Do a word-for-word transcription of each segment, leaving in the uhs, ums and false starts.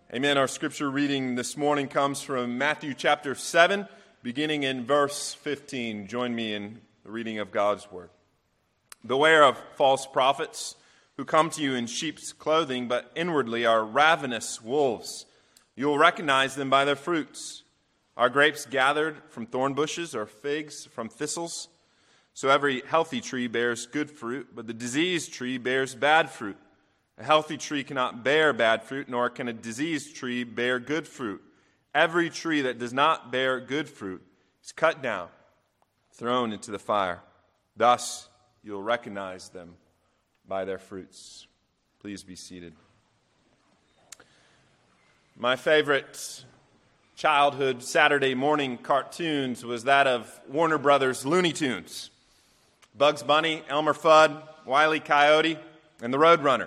Amen. Our scripture reading this morning comes from Matthew chapter seven, beginning in verse fifteen. Join me in the reading of God's word. Beware of false prophets who come to you in sheep's clothing, but inwardly are ravenous wolves. You will recognize them by their fruits. Are grapes gathered from thorn bushes or figs from thistles? So every healthy tree bears good fruit, but the diseased tree bears bad fruit. A healthy tree cannot bear bad fruit, nor can a diseased tree bear good fruit. Every tree that does not bear good fruit is cut down, thrown into the fire. Thus you'll recognize them by their fruits. Please be seated. My favorite childhood Saturday morning cartoons was that of Warner Brothers Looney Tunes. Bugs Bunny, Elmer Fudd, Wile E. Coyote, and the Roadrunner.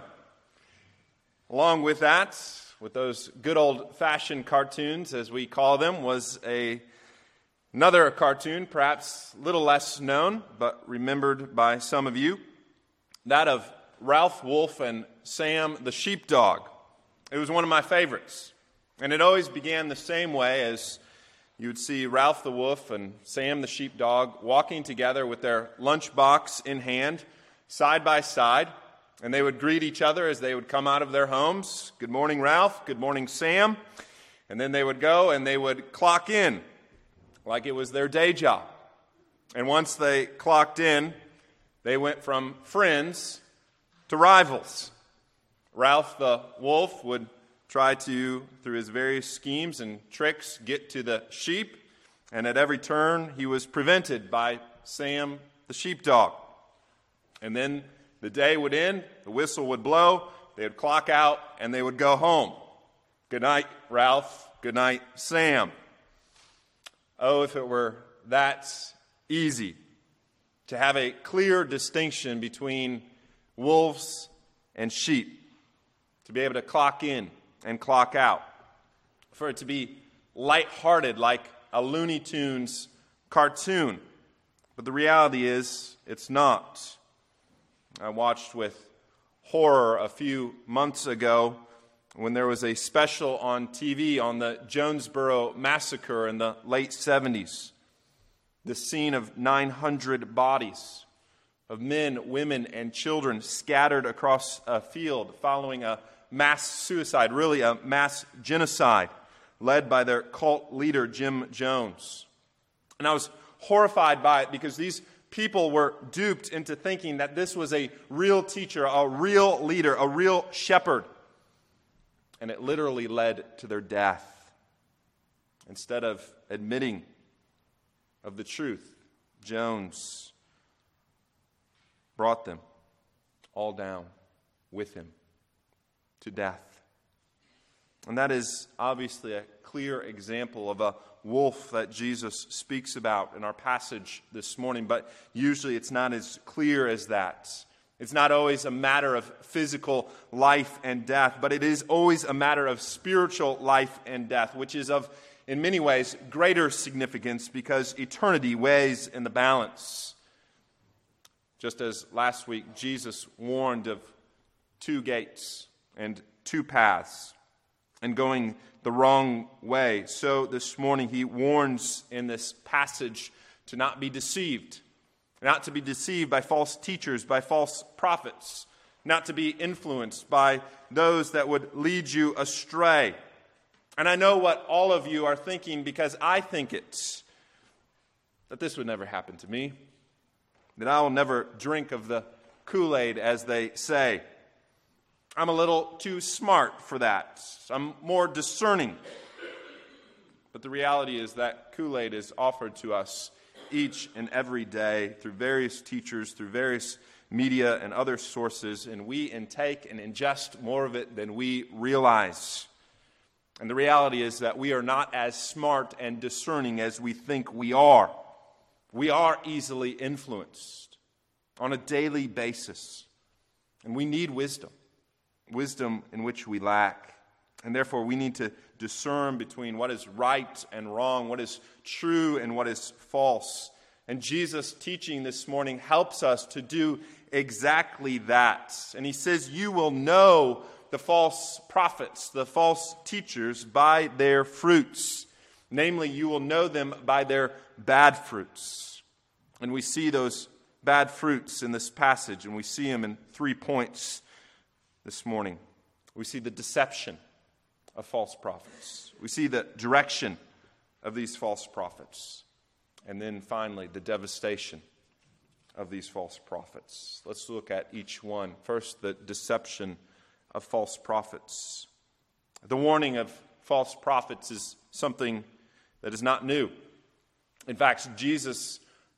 Along with that, with those good old-fashioned cartoons, as we call them, was a, another cartoon, perhaps a little less known, but remembered by some of you, that of Ralph Wolf and Sam the Sheepdog. It was one of my favorites, and it always began the same way as you would see Ralph the Wolf and Sam the Sheepdog walking together with their lunchbox in hand, side by side, and they would greet each other as they would come out of their homes. Good morning, Ralph. Good morning, Sam. And then they would go and they would clock in like it was their day job. And once they clocked in, they went from friends to rivals. Ralph the Wolf would try to, through his various schemes and tricks, get to the sheep. And at every turn, he was prevented by Sam the Sheepdog. And then the day would end, the whistle would blow, they would clock out, and they would go home. Good night, Ralph. Good night, Sam. Oh, if it were that easy to have a clear distinction between wolves and sheep, to be able to clock in and clock out, for it to be lighthearted like a Looney Tunes cartoon. But the reality is, it's not. I watched with horror a few months ago when there was a special on T V on the Jonesboro Massacre in the late seventies. The scene of nine hundred bodies of men, women, and children scattered across a field following a mass suicide, really a mass genocide, led by their cult leader, Jim Jones. And I was horrified by it because these people were duped into thinking that this was a real teacher, a real leader, a real shepherd. And it literally led to their death. Instead of admitting of the truth, Jones brought them all down with him to death. And that is obviously a clear example of a wolf that Jesus speaks about in our passage this morning, but usually it's not as clear as that. It's not always a matter of physical life and death, but it is always a matter of spiritual life and death, which is of, in many ways, greater significance because eternity weighs in the balance. Just as last week Jesus warned of two gates and two paths and going the wrong way, so this morning he warns in this passage to not be deceived, not to be deceived by false teachers, by false prophets, not to be influenced by those that would lead you astray. And I know what all of you are thinking because I think it, that this would never happen to me, that I will never drink of the Kool-Aid, as they say. I'm a little too smart for that. I'm more discerning. But the reality is that Kool-Aid is offered to us each and every day through various teachers, through various media and other sources, and we intake and ingest more of it than we realize. And the reality is that we are not as smart and discerning as we think we are. We are easily influenced on a daily basis, and we need wisdom. Wisdom in which we lack. And therefore we need to discern between what is right and wrong, what is true and what is false. And Jesus' teaching this morning helps us to do exactly that. And he says, you will know the false prophets, the false teachers, by their fruits. Namely, you will know them by their bad fruits. And we see those bad fruits in this passage, and we see them in three points this morning. We see the deception of false prophets. We see the direction of these false prophets. And then finally, the devastation of these false prophets. Let's look at each one. First, the deception of false prophets. The warning of false prophets is something that is not new. In fact, Jesus,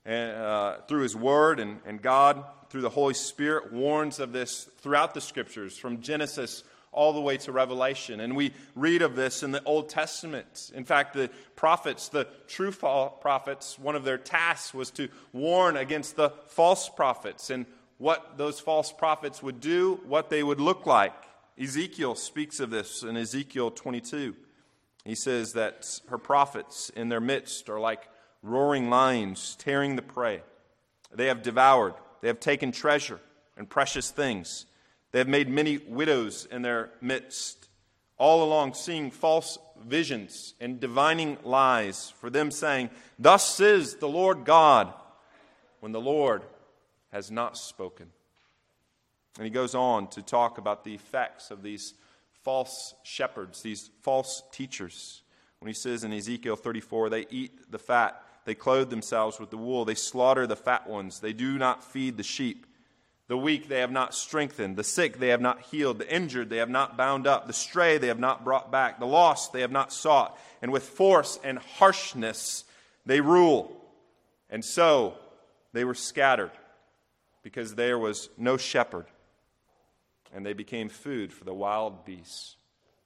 uh, through his word and, and God, through the Holy Spirit, warns of this throughout the Scriptures, from Genesis all the way to Revelation. And we read of this in the Old Testament. In fact, the prophets, the true prophets, one of their tasks was to warn against the false prophets and what those false prophets would do, what they would look like. Ezekiel speaks of this in Ezekiel twenty-two. He says that her prophets in their midst are like roaring lions tearing the prey. They have devoured, they have taken treasure and precious things. They have made many widows in their midst, all along seeing false visions and divining lies, for them saying, "Thus says the Lord God," when the Lord has not spoken. And he goes on to talk about the effects of these false shepherds, these false teachers. When he says in Ezekiel thirty-four, they eat the fat, they clothe themselves with the wool, they slaughter the fat ones, they do not feed the sheep. The weak they have not strengthened, the sick they have not healed, the injured they have not bound up, the stray they have not brought back, the lost they have not sought, and with force and harshness they rule. And so they were scattered, because there was no shepherd, and they became food for the wild beasts.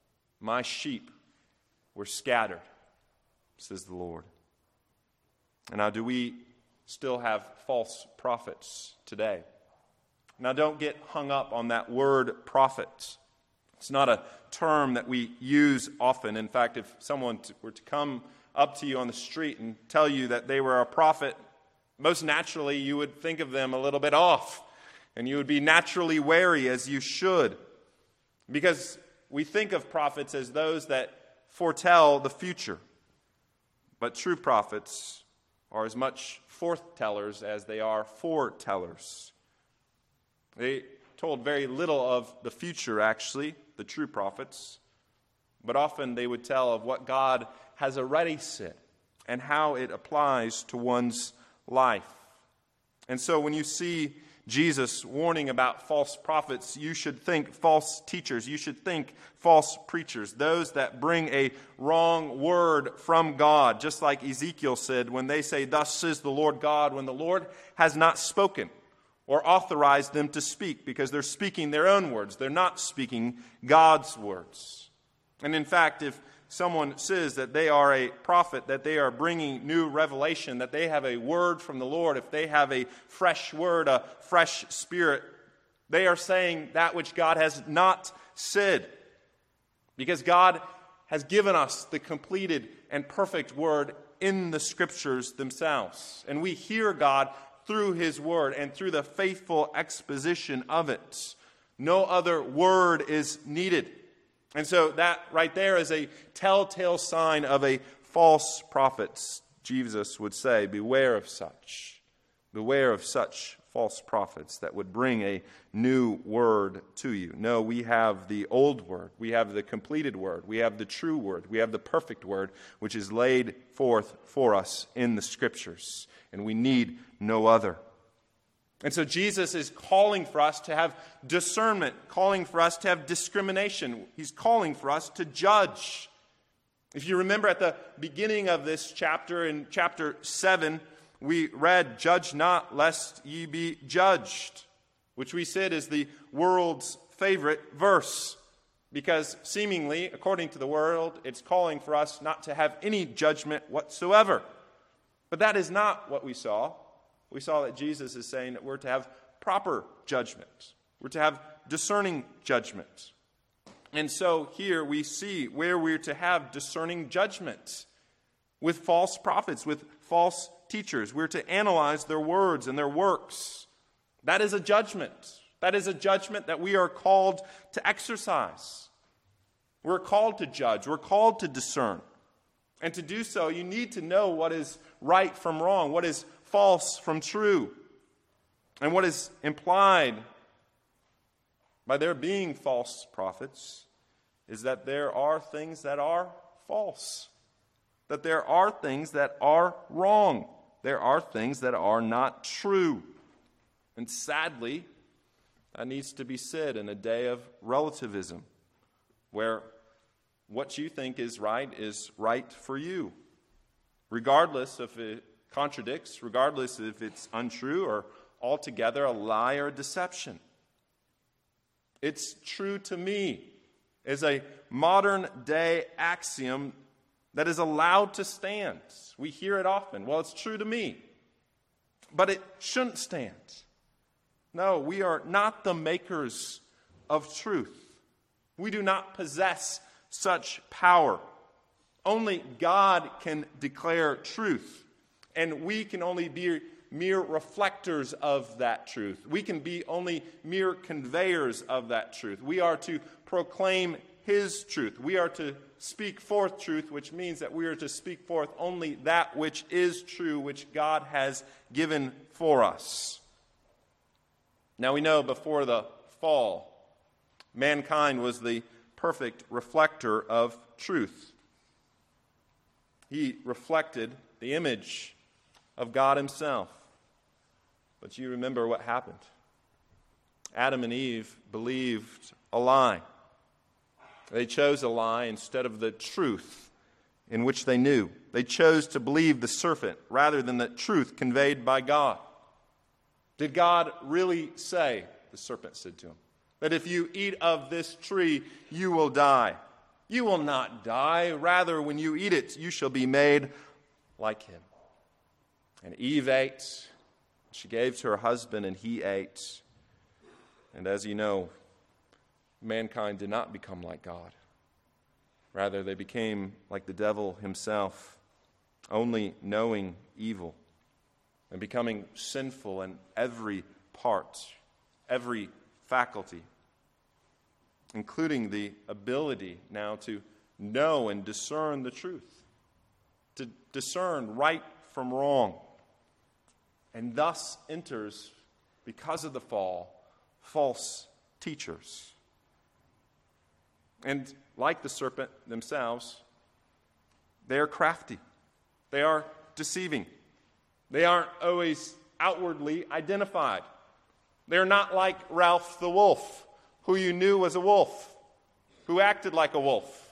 My sheep were scattered, says the Lord. And now, do we still have false prophets today? Now, don't get hung up on that word prophet. It's not a term that we use often. In fact, if someone were to come up to you on the street and tell you that they were a prophet, most naturally you would think of them a little bit off. And you would be naturally wary, as you should. Because we think of prophets as those that foretell the future. But true prophets are as much forthtellers as they are foretellers. They told very little of the future, actually, the true prophets. But often they would tell of what God has already said and how it applies to one's life. And so when you see Jesus warning about false prophets, you should think false teachers. You should think false preachers, those that bring a wrong word from God. Just like Ezekiel said, when they say, "Thus says the Lord God," when the Lord has not spoken or authorized them to speak, because they're speaking their own words. They're not speaking God's words. And in fact, if someone says that they are a prophet, that they are bringing new revelation, that they have a word from the Lord, if they have a fresh word, a fresh spirit, they are saying that which God has not said. Because God has given us the completed and perfect word in the Scriptures themselves. And we hear God through His word and through the faithful exposition of it. No other word is needed. And so that right there is a telltale sign of a false prophet. Jesus would say, beware of such. Beware of such false prophets that would bring a new word to you. No, we have the old word. We have the completed word. We have the true word. We have the perfect word, which is laid forth for us in the Scriptures. And we need no other. And so Jesus is calling for us to have discernment, calling for us to have discrimination. He's calling for us to judge. If you remember at the beginning of this chapter, in chapter seven, we read, "Judge not, lest ye be judged," which we said is the world's favorite verse. Because seemingly, according to the world, it's calling for us not to have any judgment whatsoever. But that is not what we saw. We saw that Jesus is saying that we're to have proper judgment. We're to have discerning judgment. And so here we see where we're to have discerning judgment with false prophets, with false teachers. We're to analyze their words and their works. That is a judgment. That is a judgment that we are called to exercise. We're called to judge. We're called to discern. And to do so, you need to know what is right from wrong, what is false from true. And what is implied by there being false prophets is that there are things that are false, that there are things that are wrong, there are things that are not true. And sadly, that needs to be said in a day of relativism, where what you think is right is right for you, regardless if it contradicts, regardless if it's untrue or altogether a lie or a deception. It's true to me is a modern day axiom that is allowed to stand. We hear it often. Well, it's true to me, but it shouldn't stand. No, we are not the makers of truth. We do not possess such power. Only God can declare truth, and we can only be mere reflectors of that truth. We can be only mere conveyors of that truth. We are to proclaim His truth. We are to speak forth truth, which means that we are to speak forth only that which is true, which God has given for us. Now we know before the fall, mankind was the perfect reflector of truth. He reflected the image of God Himself. But you remember what happened. Adam and Eve believed a lie. They chose a lie instead of the truth in which they knew. They chose to believe the serpent rather than the truth conveyed by God. Did God really say, the serpent said to him, that if you eat of this tree, you will die? You will not die. Rather, when you eat it, you shall be made like Him. And Eve ate. She gave to her husband, and he ate. And as you know, mankind did not become like God. Rather, they became like the devil himself, only knowing evil and becoming sinful in every part, every faculty, including the ability now to know and discern the truth, to discern right from wrong. And thus enters, because of the fall, false teachers. And like the serpent themselves, they are crafty. They are deceiving. They aren't always outwardly identified. They're not like Ralph the wolf, who you knew was a wolf, who acted like a wolf,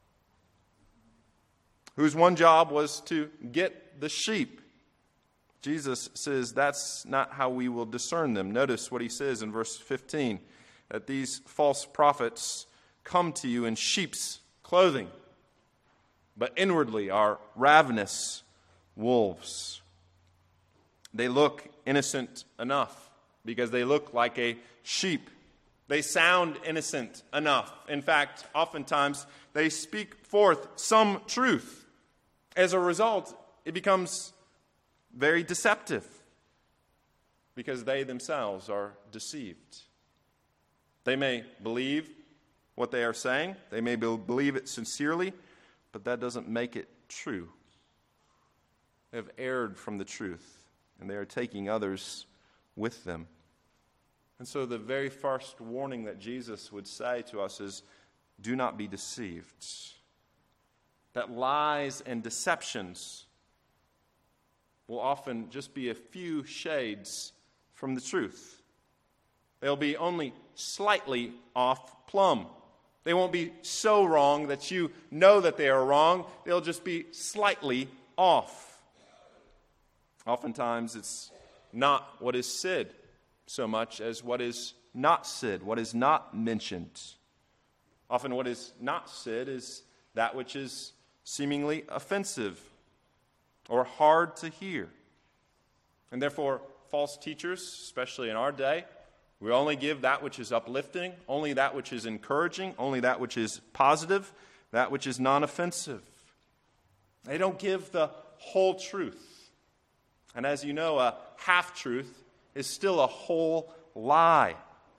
whose one job was to get the sheep. Jesus says that's not how we will discern them. Notice what He says in verse fifteen, that these false prophets come to you in sheep's clothing, but inwardly are ravenous wolves. They look innocent enough because they look like a sheep. They sound innocent enough. In fact, oftentimes they speak forth some truth. As a result, it becomes very deceptive because they themselves are deceived. They may believe what they are saying. They may believe it sincerely, but that doesn't make it true. They have erred from the truth, and they are taking others with them. And so the very first warning that Jesus would say to us is, do not be deceived. That lies and deceptions will often just be a few shades from the truth. They'll be only slightly off plumb. They won't be so wrong that you know that they are wrong. They'll just be slightly off. Oftentimes it's not what is said so much as what is not said, what is not mentioned. Often what is not said is that which is seemingly offensive or hard to hear. And therefore, false teachers, especially in our day, we only give that which is uplifting, only that which is encouraging, only that which is positive, that which is non-offensive. They don't give the whole truth. And as you know, a half-truth is still a whole lie.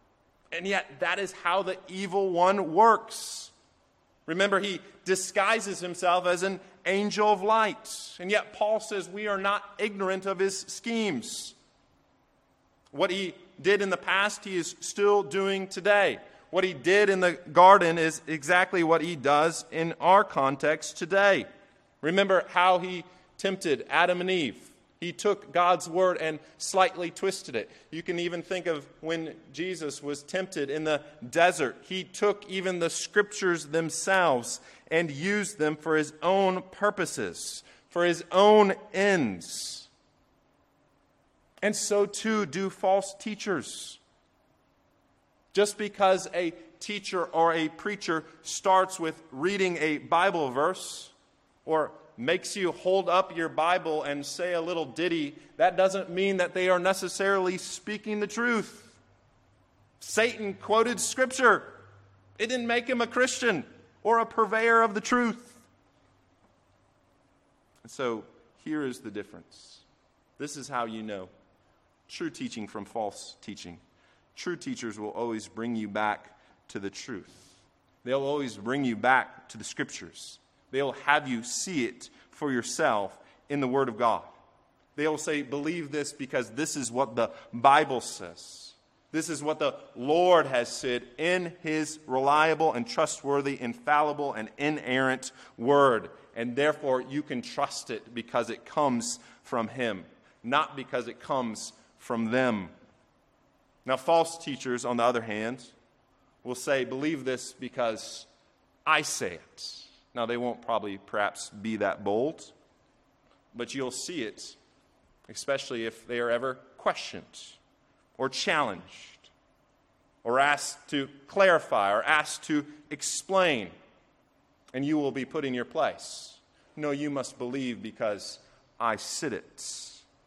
And yet, that is how the evil one works. Remember, he disguises himself as an angel of light. And yet, Paul says we are not ignorant of his schemes. What he did in the past, he is still doing today. What he did in the garden is exactly what he does in our context today. Remember how he tempted Adam and Eve. He took God's word and slightly twisted it. You can even think of when Jesus was tempted in the desert. He took even the scriptures themselves and used them for his own purposes, for his own ends. And so too do false teachers. Just because a teacher or a preacher starts with reading a Bible verse or makes you hold up your Bible and say a little ditty, that doesn't mean that they are necessarily speaking the truth. Satan quoted Scripture. It didn't make him a Christian or a purveyor of the truth. And so here is the difference. This is how you know true teaching from false teaching. True teachers will always bring you back to the truth. They'll always bring you back to the Scriptures. They'll have you see it for yourself in the Word of God. They'll say, believe this because this is what the Bible says. This is what the Lord has said in His reliable and trustworthy, infallible and inerrant Word. And therefore you can trust it because it comes from Him, not because it comes from them. Now, false teachers, on the other hand, will say, believe this because I say it. Now, they won't probably perhaps be that bold, but you'll see it, especially if they are ever questioned or challenged or asked to clarify or asked to explain, and you will be put in your place. No, you must believe because I said it.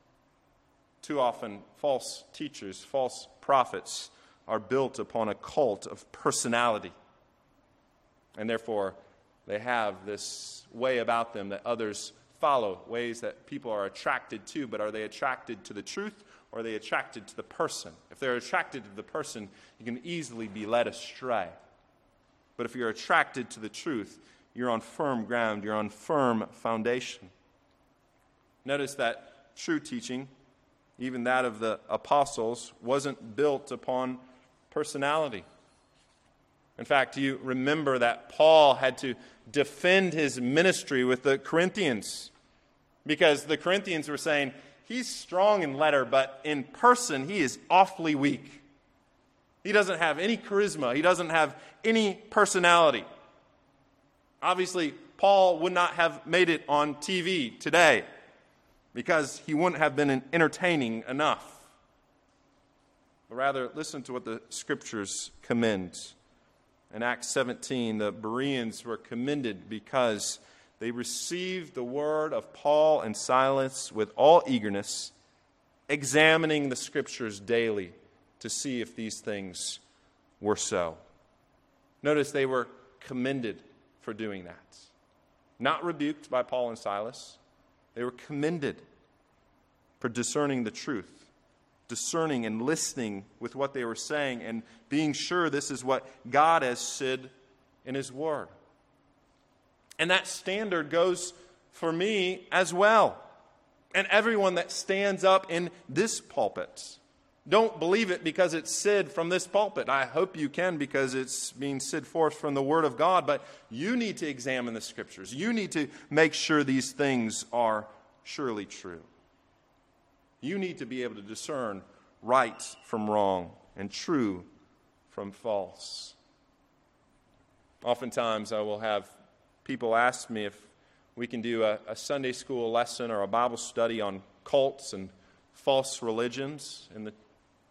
Too often, false teachers, false prophets are built upon a cult of personality, and therefore they have this way about them that others follow, ways that people are attracted to, but are they attracted to the truth or are they attracted to the person? If they're attracted to the person, you can easily be led astray. But if you're attracted to the truth, you're on firm ground, you're on firm foundation. Notice that true teaching, even that of the apostles, wasn't built upon personality. In fact, you remember that Paul had to defend his ministry with the Corinthians because the Corinthians were saying, he's strong in letter, but in person he is awfully weak. He doesn't have any charisma. He doesn't have any personality. Obviously, Paul would not have made it on T V today because he wouldn't have been entertaining enough. But rather, listen to what the Scriptures commend. In Acts seventeen, the Bereans were commended because they received the word of Paul and Silas with all eagerness, examining the Scriptures daily to see if these things were so. Notice they were commended for doing that. Not rebuked by Paul and Silas. They were commended for discerning the truth. Discerning and listening with what they were saying and being sure this is what God has said in His Word. And that standard goes for me as well. And everyone that stands up in this pulpit. Don't believe it because it's said from this pulpit. I hope you can because it's being said forth from the Word of God. But you need to examine the Scriptures. You need to make sure these things are surely true. You need to be able to discern right from wrong and true from false. Oftentimes I will have people ask me if we can do a, a Sunday school lesson or a Bible study on cults and false religions. In the,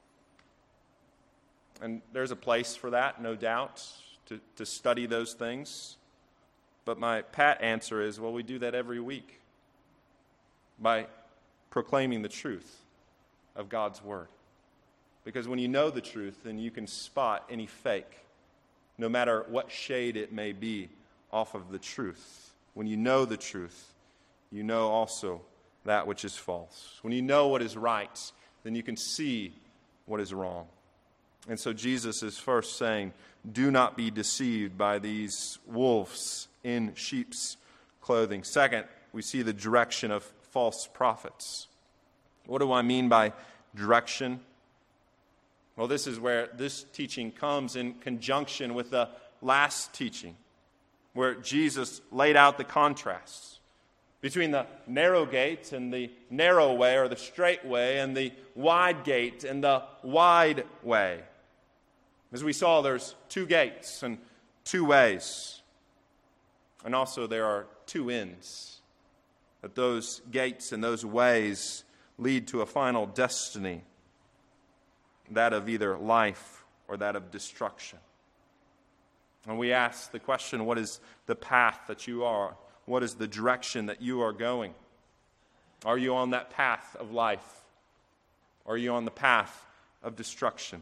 and there's a place for that, no doubt, to, to study those things. But my pat answer is, well, we do that every week by proclaiming the truth of God's Word. Because when you know the truth, then you can spot any fake, no matter what shade it may be, off of the truth. When you know the truth, you know also that which is false. When you know what is right, then you can see what is wrong. And so Jesus is first saying, do not be deceived by these wolves in sheep's clothing. Second, we see the direction of false prophets. What do I mean by direction? Well, this is where this teaching comes in conjunction with the last teaching, where Jesus laid out the contrasts between the narrow gate and the narrow way, or the straight way, and the wide gate and the wide way. As we saw, there's two gates and two ways. And also there are two ends. That those gates and those ways lead to a final destiny, that of either life or that of destruction. And we ask the question, what is the path that you are? What is the direction that you are going? Are you on that path of life? Or are you on the path of destruction?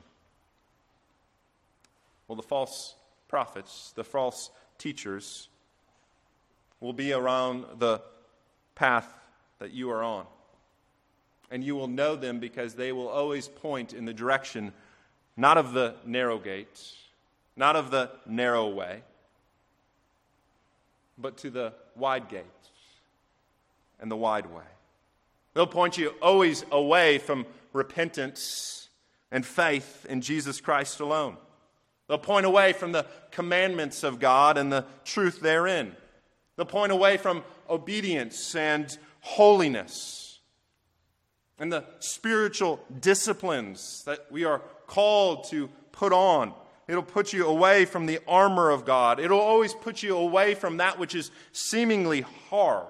Well, the false prophets, the false teachers, will be around the path that you are on. And you will know them because they will always point in the direction, not of the narrow gate, not of the narrow way, but to the wide gate and the wide way. They'll point you always away from repentance and faith in Jesus Christ alone. They'll point away from the commandments of God and the truth therein. They'll point away from obedience and holiness and the spiritual disciplines that we are called to put on. It'll put you away from the armor of God. It'll always put you away from that which is seemingly hard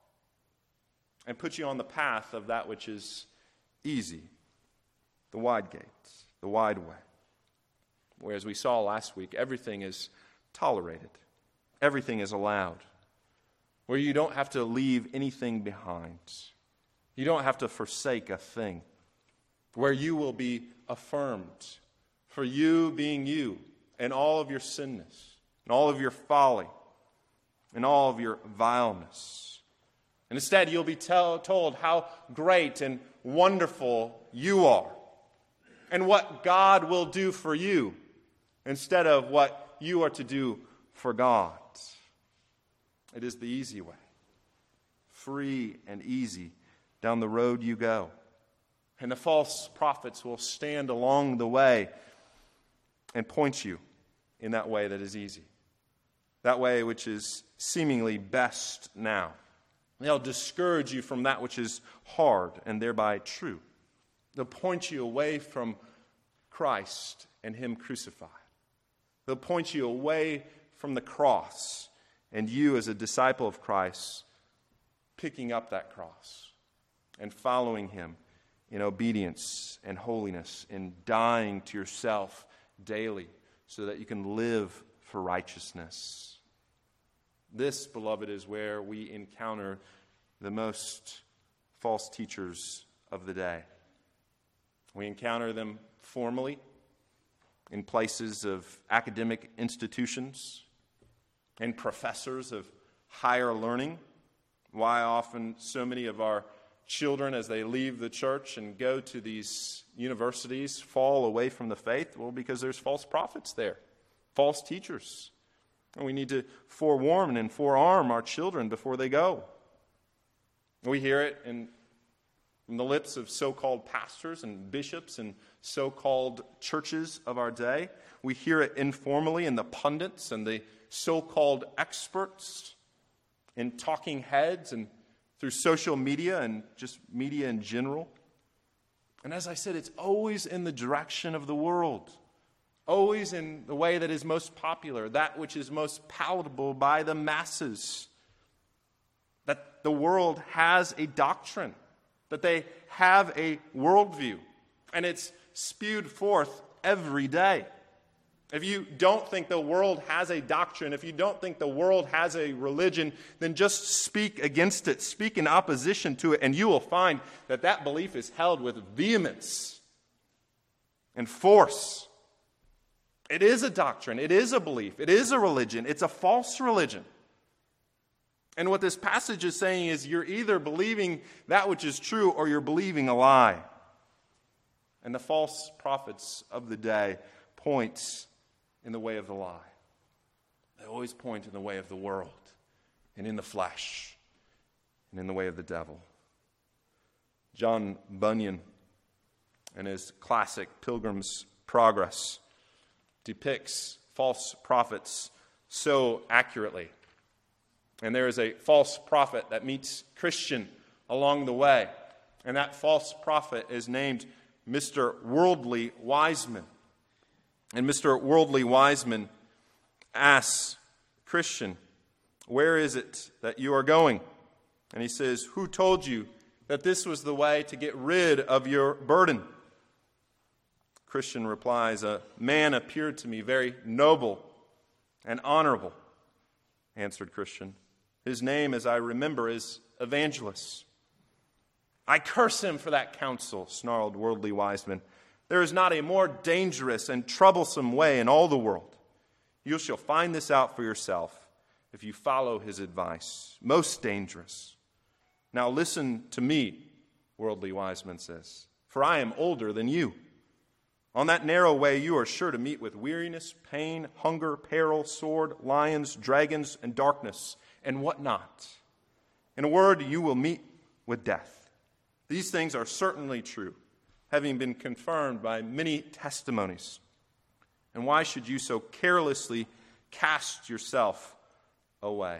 and put you on the path of that which is easy, the wide gate, the wide way. Whereas we saw last week, everything is tolerated. Everything is allowed. Where you don't have to leave anything behind. You don't have to forsake a thing. Where you will be affirmed for you being you and all of your sinness and all of your folly and all of your vileness. And instead, you'll be tell, told how great and wonderful you are and what God will do for you instead of what you are to do for God. It is the easy way. Free and easy down the road you go. And the false prophets will stand along the way and point you in that way that is easy. That way which is seemingly best now. They'll discourage you from that which is hard and thereby true. They'll point you away from Christ and Him crucified. They'll point you away from the cross and you as a disciple of Christ picking up that cross and following Him in obedience and holiness and dying to yourself daily so that you can live for righteousness. This, beloved, is where we encounter the most false teachers of the day. We encounter them formally in places of academic institutions and professors of higher learning. Why often so many of our children, as they leave the church and go to these universities, fall away from the faith? Well, because there's false prophets there, false teachers. And we need to forewarn and forearm our children before they go. We hear it in, from the lips of so-called pastors and bishops and so-called churches of our day. We hear it informally in the pundits and the so-called experts, in talking heads and through social media and just media in general. And as I said, it's always in the direction of the world. Always in the way that is most popular, that which is most palatable by the masses. That the world has a doctrine, that they have a worldview, and it's spewed forth every day. If you don't think the world has a doctrine, if you don't think the world has a religion, then just speak against it, speak in opposition to it, and you will find that that belief is held with vehemence and force. It is a doctrine, it is a belief, it is a religion, it's a false religion. And what this passage is saying is you're either believing that which is true or you're believing a lie. And the false prophets of the day point in the way of the lie. They always point in the way of the world and in the flesh and in the way of the devil. John Bunyan, in his classic Pilgrim's Progress, depicts false prophets so accurately. And there is a false prophet that meets Christian along the way. And that false prophet is named Mister Worldly Wiseman. And Mister Worldly Wiseman asks Christian, "Where is it that you are going?" And he says, "Who told you that this was the way to get rid of your burden?" Christian replies, "A man appeared to me very noble and honorable," answered Christian. "His name, as I remember, is Evangelist." "I curse him for that counsel," snarled Worldly Wiseman. "There is not a more dangerous and troublesome way in all the world. You shall find this out for yourself if you follow his advice. Most dangerous. Now listen to me," Worldly Wiseman says, "for I am older than you. On that narrow way you are sure to meet with weariness, pain, hunger, peril, sword, lions, dragons, and darkness, and what not. In a word, you will meet with death. These things are certainly true, having been confirmed by many testimonies. And why should you so carelessly cast yourself away?"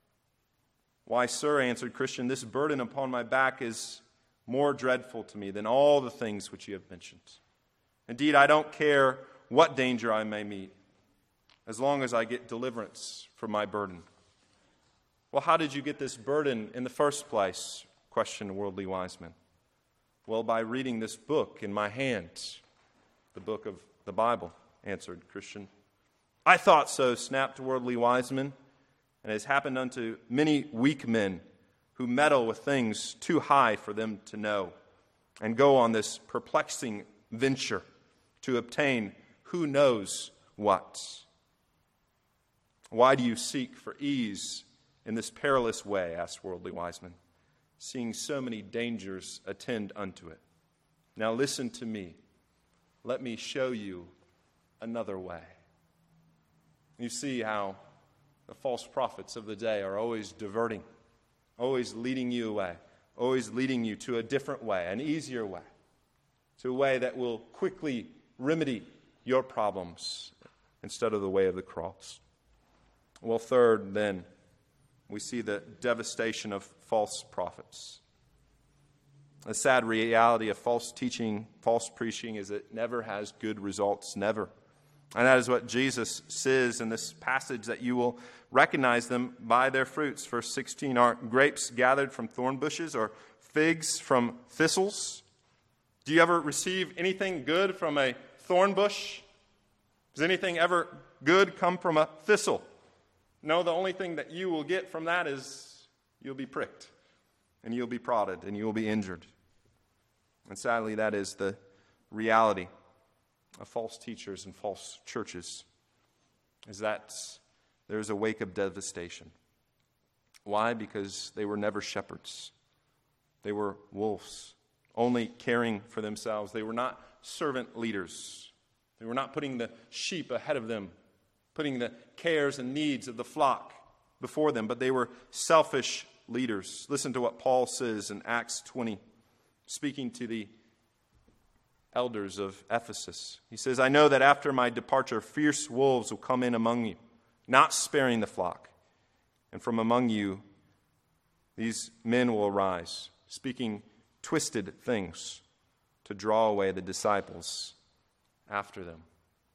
"Why, sir," answered Christian, "this burden upon my back is more dreadful to me than all the things which you have mentioned. Indeed, I don't care what danger I may meet, as long as I get deliverance from my burden." "Well, how did you get this burden in the first place?" questioned Worldly Wiseman. "Well, by reading this book in my hand, the book of the Bible," answered Christian. "I thought so," snapped Worldly Wiseman. "And it has happened unto many weak men who meddle with things too high for them to know, and go on this perplexing venture to obtain who knows what." "Why do you seek for ease in this perilous way?" asked Worldly Wiseman, "seeing so many dangers attend unto it. Now listen to me. Let me show you another way." You see how the false prophets of the day are always diverting, always leading you away, always leading you to a different way, an easier way, to a way that will quickly remedy your problems instead of the way of the cross. Well, third, then, we see the devastation of false prophets. The sad reality of false teaching, false preaching, is it never has good results, never. And that is what Jesus says in this passage, that you will recognize them by their fruits. Verse sixteen, "Are grapes gathered from thorn bushes, or figs from thistles?" Do you ever receive anything good from a thorn bush? Does anything ever good come from a thistle? No, the only thing that you will get from that is you'll be pricked, and you'll be prodded, and you'll be injured. And sadly, that is the reality of false teachers and false churches, is that there's a wake of devastation. Why? Because they were never shepherds. They were wolves, only caring for themselves. They were not servant leaders. They were not putting the sheep ahead of them, putting the cares and needs of the flock before them, but they were selfish leaders. Listen to what Paul says in Acts twenty, speaking to the elders of Ephesus. He says, "I know that after my departure, fierce wolves will come in among you, not sparing the flock. And from among you, these men will arise, speaking twisted things to draw away the disciples after them."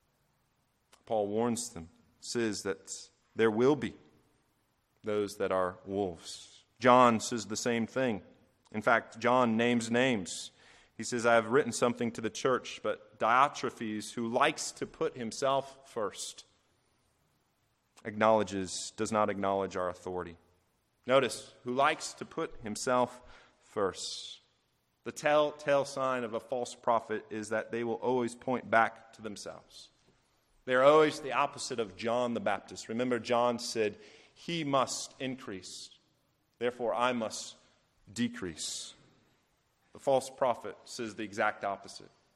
Paul warns them, says that there will be those that are wolves. John says the same thing. In fact, John names names. He says, "I have written something to the church, but Diotrephes, who likes to put himself first, acknowledges, does not acknowledge our authority." Notice, who likes to put himself first. The telltale sign of a false prophet is that they will always point back to themselves. They're always the opposite of John the Baptist. Remember, John said, "He must increase, therefore I must decrease." The false prophet says the exact opposite.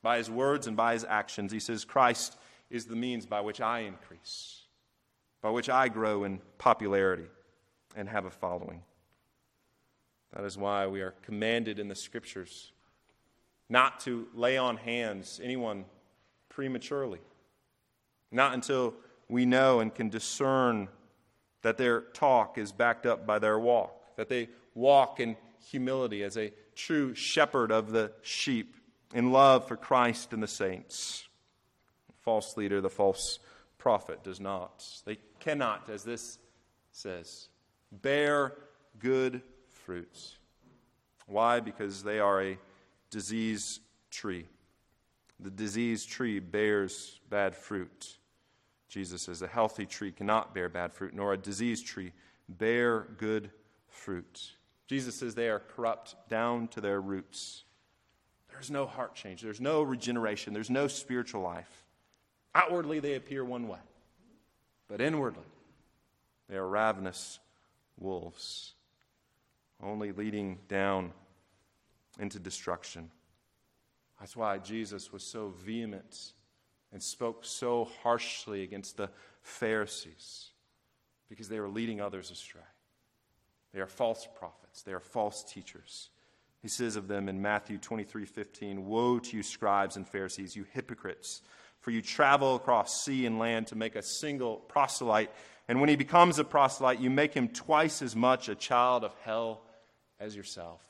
by his words and by his actions. He says, Christ is the means by which I increase, by which I grow in popularity and have a following. That is why we are commanded in the Scriptures not to lay on hands anyone prematurely, not until we know and can discern that their talk is backed up by their walk, that they walk in humility as a true shepherd of the sheep, in love for Christ and the saints. The false leader, the false prophet does not. They cannot, as this says, bear good fruits. Why? Because they are a diseased tree. The diseased tree bears bad fruit. Jesus says a healthy tree cannot bear bad fruit, nor a diseased tree bear good fruit. Jesus says they are corrupt down to their roots. There's no heart change. There's no regeneration. There's no spiritual life. Outwardly, they appear one way. But inwardly, they are ravenous wolves, only leading down into destruction. That's why Jesus was so vehement and spoke so harshly against the Pharisees, because they were leading others astray. They are false prophets. They are false teachers. He says of them in Matthew twenty-three fifteen, "Woe to you, scribes and Pharisees, you hypocrites! For you travel across sea and land to make a single proselyte, and when he becomes a proselyte, you make him twice as much a child of hell as yourself."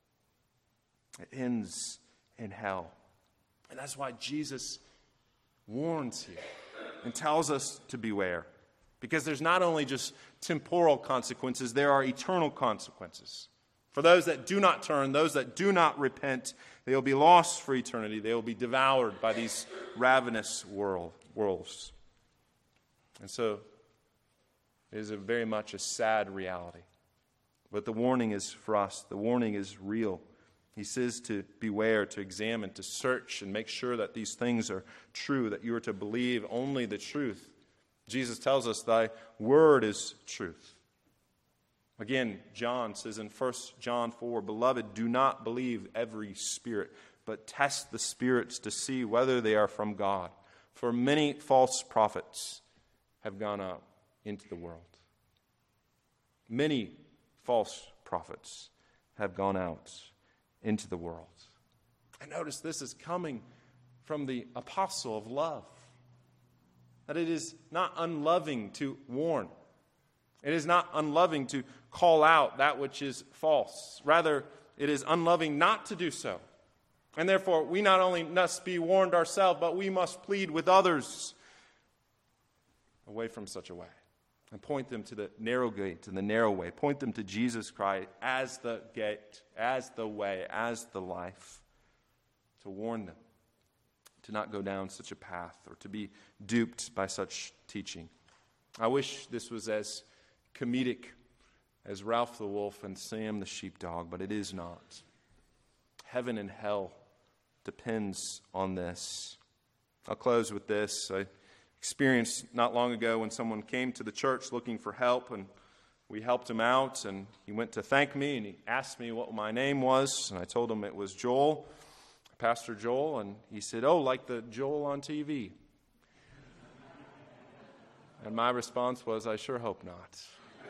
It ends in hell. And that's why Jesus warns here and tells us to beware. Because there's not only just temporal consequences, there are eternal consequences. For those that do not turn, those that do not repent, they will be lost for eternity. They will be devoured by these ravenous world, wolves. And so it is a very much a sad reality. But the warning is for us. The warning is real. He says to beware, to examine, to search, and make sure that these things are true, that you are to believe only the truth. Jesus tells us, thy word is truth. Again, John says in First John four, "Beloved, do not believe every spirit, but test the spirits to see whether they are from God. For many false prophets have gone up into the world." Many false prophets have gone out into the world. And notice this is coming from the apostle of love. That it is not unloving to warn. It is not unloving to call out that which is false. Rather, it is unloving not to do so. And therefore, we not only must be warned ourselves, but we must plead with others away from such a way. And point them to the narrow gate, to the narrow way. Point them to Jesus Christ as the gate, as the way, as the life. To warn them to not go down such a path or to be duped by such teaching. I wish this was as comedic as Ralph the Wolf and Sam the Sheepdog, but it is not. Heaven and hell depends on this. I'll close with this. I experienced not long ago when someone came to the church looking for help, and we helped him out, and he went to thank me, and he asked me what my name was, and I told him it was Joel, Pastor Joel, and he said, "Oh, like the Joel on T V." And my response was, "I sure hope not."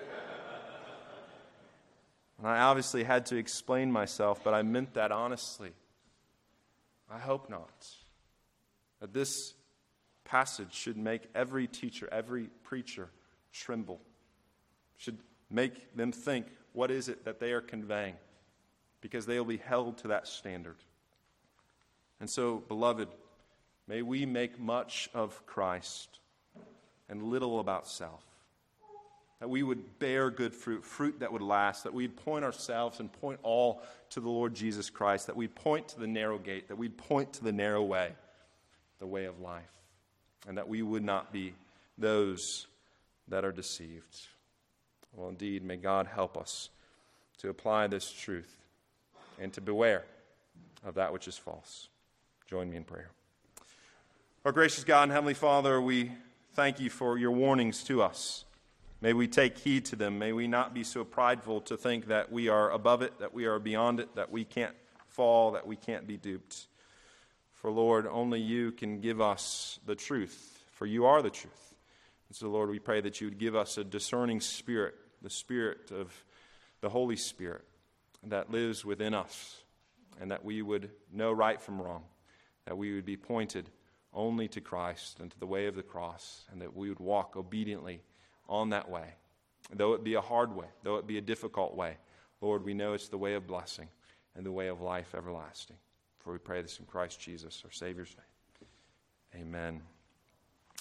And I obviously had to explain myself, but I meant that honestly. I hope not. That this passage should make every teacher, every preacher tremble. Should make them think, what is it that they are conveying? Because they will be held to that standard. And so, beloved, may we make much of Christ and little about self. That we would bear good fruit, fruit that would last, that we'd point ourselves and point all to the Lord Jesus Christ, that we'd point to the narrow gate, that we'd point to the narrow way, the way of life, and that we would not be those that are deceived. Well, indeed, may God help us to apply this truth and to beware of that which is false. Join me in prayer. Our gracious God and Heavenly Father, we thank you for your warnings to us. May we take heed to them. May we not be so prideful to think that we are above it, that we are beyond it, that we can't fall, that we can't be duped. For, Lord, only you can give us the truth, for you are the truth. And so, Lord, we pray that you would give us a discerning spirit, the spirit of the Holy Spirit that lives within us, and that we would know right from wrong, that we would be pointed only to Christ and to the way of the cross, and that we would walk obediently on that way. Though it be a hard way, though it be a difficult way, Lord, we know it's the way of blessing and the way of life everlasting. For we pray this in Christ Jesus, our Savior's name. Amen.